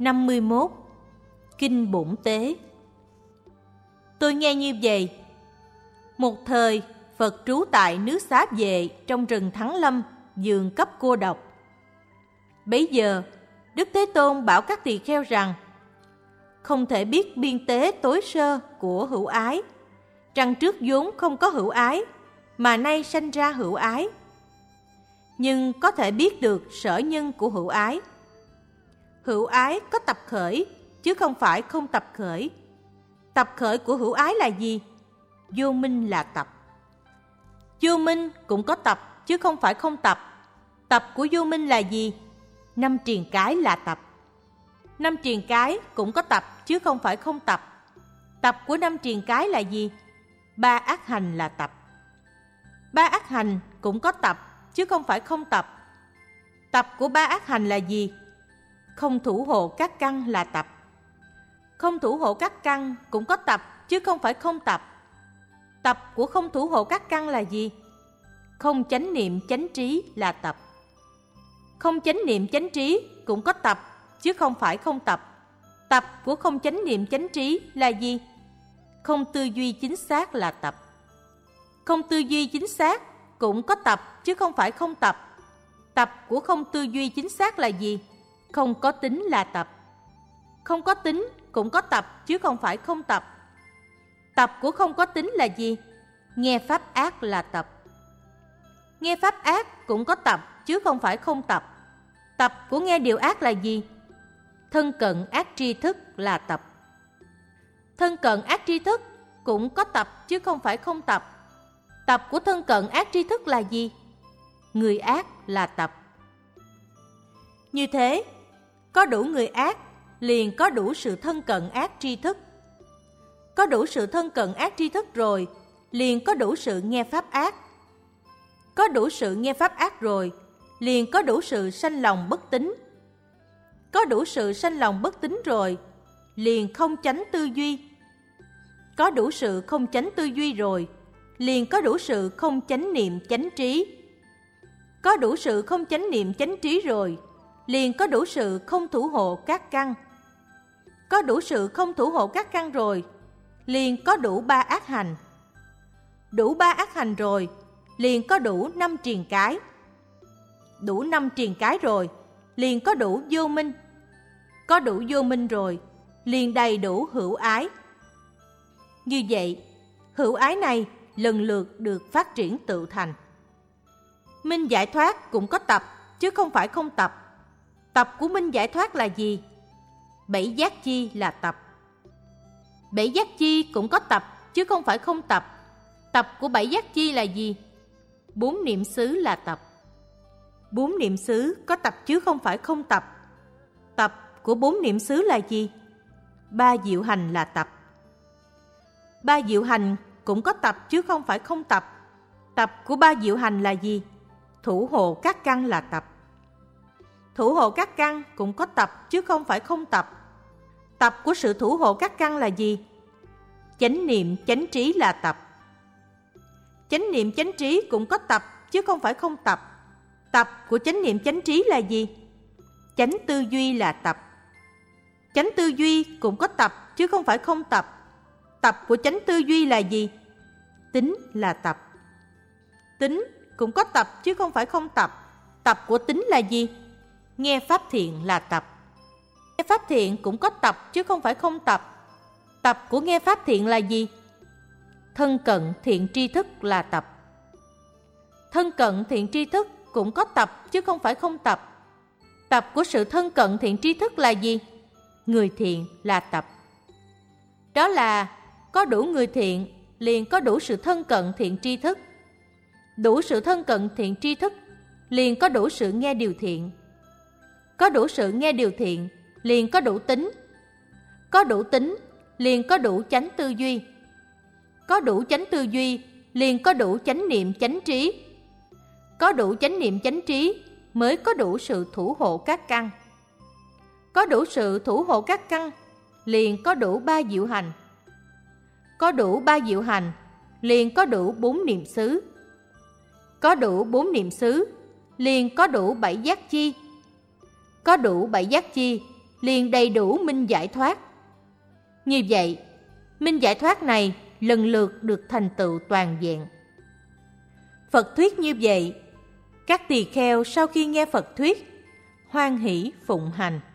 51. Kinh Bổn Tế. Tôi nghe như vậy. Một thời, Phật trú tại nước Xá Vệ trong rừng Thắng Lâm, vườn cấp cô độc. Bấy giờ, Đức Thế Tôn bảo các tỳ kheo rằng không thể biết biên tế tối sơ của hữu ái, rằng trước vốn không có hữu ái, mà nay sanh ra hữu ái. Nhưng có thể biết được sở nhân của hữu ái. Hữu ái có tập khởi, chứ không phải không tập khởi. Tập khởi của hữu ái là gì? Vô minh là tập. Vô minh cũng có tập, chứ không phải không tập. Tập của vô minh là gì? 5 triền cái là tập. 5 triền cái cũng có tập, chứ không phải không tập. Tập của 5 triền cái là gì? 3 ác hành là tập. 3 ác hành cũng có tập, chứ không phải không tập. Tập của 3 ác hành là gì? Không thủ hộ các căn là tập. Không thủ hộ các căn cũng có tập, chứ không phải không tập. Tập của không thủ hộ các căn là gì? Không chánh niệm chánh trí là tập. Không chánh niệm chánh trí cũng có tập, chứ không phải không tập. Tập của không chánh niệm chánh trí là gì? Không tư duy chính xác là tập. Không tư duy chính xác cũng có tập, chứ không phải không tập. Tập của không tư duy chính xác là gì? Không có tính là tập. Không có tính cũng có tập, chứ không phải không tập. Tập của không có tính là gì? Nghe pháp ác là tập. Nghe pháp ác cũng có tập, chứ không phải không tập. Tập của nghe điều ác là gì? Thân cận ác tri thức là tập. Thân cận ác tri thức cũng có tập, chứ không phải không tập. Tập của thân cận ác tri thức là gì? Người ác là tập. Như thế, có đủ người ác, liền có đủ sự thân cận ác tri thức. Có đủ sự thân cận ác tri thức rồi, liền có đủ sự nghe pháp ác. Có đủ sự nghe pháp ác rồi, liền có đủ sự sanh lòng bất tín. Có đủ sự sanh lòng bất tín rồi, liền không chánh tư duy. Có đủ sự không chánh tư duy rồi, liền có đủ sự không chánh niệm chánh trí. Có đủ sự không chánh niệm chánh trí rồi, liền có đủ sự không thủ hộ các căn. Có đủ sự không thủ hộ các căn rồi, liền có đủ 3 ác hành. Đủ 3 ác hành rồi, liền có đủ 5 triền cái. Đủ 5 triền cái rồi, liền có đủ vô minh. Có đủ vô minh rồi, liền đầy đủ hữu ái. Như vậy, hữu ái này lần lượt được phát triển tự thành. Minh giải thoát cũng có tập, chứ không phải không tập. Tập của minh giải thoát là gì? 7 giác chi là tập. 7 giác chi cũng có tập, chứ không phải không tập. Tập của 7 giác chi là gì? 4 niệm xứ là tập. 4 niệm xứ có tập, chứ không phải không tập. Tập của 4 niệm xứ là gì? 3 diệu hành là tập. 3 diệu hành cũng có tập, chứ không phải không tập. Tập của 3 diệu hành là gì? Thủ hộ các căn là tập. Thủ hộ các căn cũng có tập, chứ không phải không tập. Tập của sự thủ hộ các căn là gì? Chánh niệm chánh trí là tập. Chánh niệm chánh trí cũng có tập, chứ không phải không tập. Tập của chánh niệm chánh trí là gì? Chánh tư duy là tập. Chánh tư duy cũng có tập, chứ không phải không tập. Tập của chánh tư duy là gì? Tính là tập. Tính cũng có tập, chứ không phải không tập. Tập của tính là gì? Nghe pháp thiện là tập. Nghe pháp thiện cũng có tập, chứ không phải không tập. Tập của nghe pháp thiện là gì? Thân cận thiện tri thức là tập. Thân cận thiện tri thức cũng có tập, chứ không phải không tập. Tập của sự thân cận thiện tri thức là gì? Người thiện là tập. Đó là có đủ người thiện, liền có đủ sự thân cận thiện tri thức. Đủ sự thân cận thiện tri thức, liền có đủ sự nghe điều thiện. Có đủ sự nghe điều thiện, liền có đủ tính. Có đủ tính, liền có đủ chánh tư duy. Có đủ chánh tư duy, liền có đủ chánh niệm chánh trí. Có đủ chánh niệm chánh trí, mới có đủ sự thủ hộ các căn. Có đủ sự thủ hộ các căn, liền có đủ 3 diệu hành. Có đủ 3 diệu hành, liền có đủ 4 niệm xứ. Có đủ 4 niệm xứ, liền có đủ 7 giác chi. Có đủ 7 giác chi, liền đầy đủ minh giải thoát. Như vậy, minh giải thoát này lần lượt được thành tựu toàn vẹn. Phật thuyết như vậy, các tỳ kheo sau khi nghe Phật thuyết, hoan hỷ phụng hành.